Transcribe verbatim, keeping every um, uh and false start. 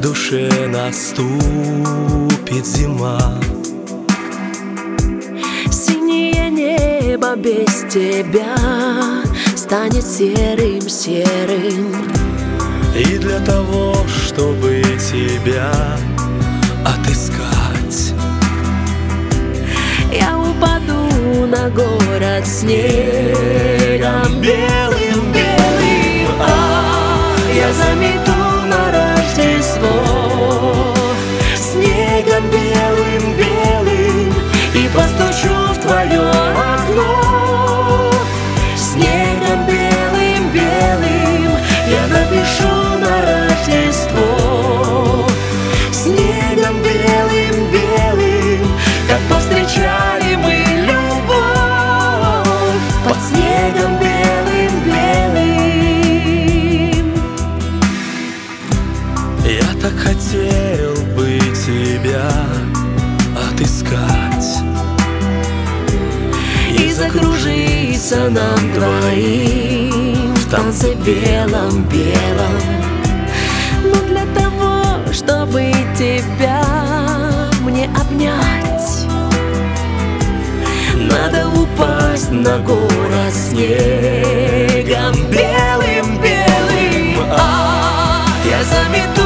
душе наступит зима. Синее небо без тебя станет серым-серым. И для того, чтобы тебя отыскать, я упаду на город снегом белым-белым. А я замету на Рождество снегом белым-белым и постучу в твое окно. Снегом белым-белым я напишу на Рождество. Снегом белым-белым, как повстречали мы любовь под снегом белым-белым. я так хотел бы тебя отыскать И закружиться нам двоим в танце белом-белом. Но для того, чтобы тебя мне обнять, надо упасть на город снегом белым-белым. А я замету